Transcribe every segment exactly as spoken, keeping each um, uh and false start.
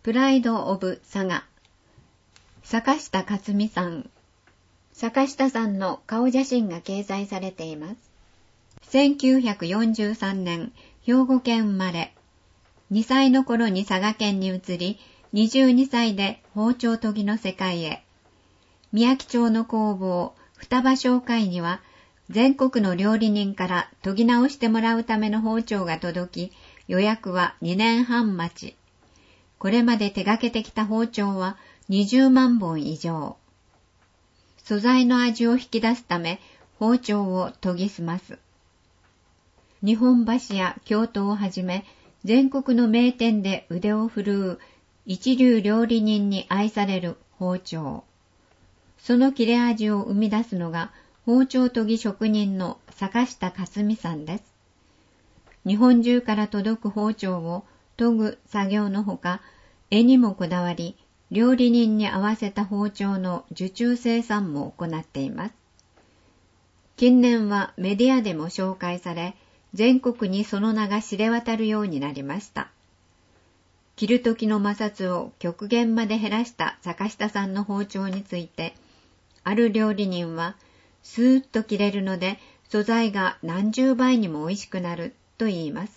プライド・オブ・佐賀。坂下克美さん。坂下さんの顔写真が掲載されています。せんきゅうひゃくよんじゅうさんねん、兵庫県生まれ。にさいの頃に佐賀県に移り、にじゅうにさいで包丁研ぎの世界へ。宮城町の工房、双葉商会には、全国の料理人から研ぎ直してもらうための包丁が届き、予約はにねんはん待ち。これまで手掛けてきた包丁はにじゅうまんぼん以上。素材の味を引き出すため、包丁を研ぎ澄ます。日本橋や京都をはじめ、全国の名店で腕を振るう一流料理人に愛される包丁。その切れ味を生み出すのが包丁研ぎ職人の坂下克美さんです。日本中から届く包丁を研ぐ作業のほか、絵にもこだわり、料理人に合わせた包丁の受注生産も行っています。近年はメディアでも紹介され、全国にその名が知れ渡るようになりました。切る時の摩擦を極限まで減らした坂下さんの包丁について、ある料理人は、スーッと切れるので素材が何十倍にも美味しくなると言います。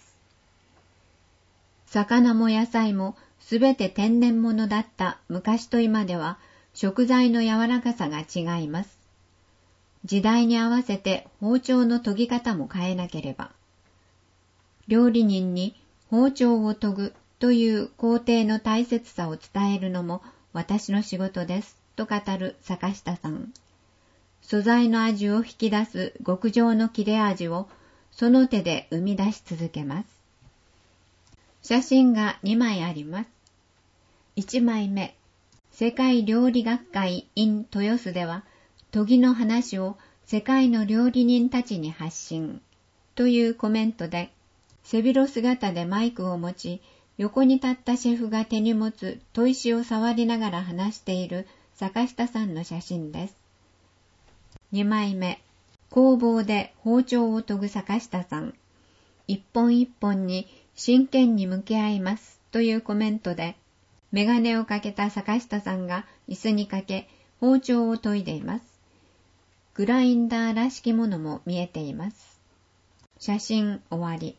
魚も野菜もすべて天然物だった昔と今では食材の柔らかさが違います。時代に合わせて包丁の研ぎ方も変えなければ。料理人に包丁を研ぐという工程の大切さを伝えるのも私の仕事ですと語る坂下さん。素材の味を引き出す極上の切れ味をその手で生み出し続けます。写真がにまいあります。いちまいめ、世界料理学会 in 豊洲では、研ぎの話を世界の料理人たちに発信というコメントで、背広姿でマイクを持ち、横に立ったシェフが手に持つ砥石を触りながら話している坂下さんの写真です。にまいめ、工房で包丁を研ぐ坂下さん。一本一本に真剣に向き合いますというコメントで、メガネをかけた坂下さんが椅子にかけ包丁を研いでいます。グラインダーらしきものも見えています。写真終わり。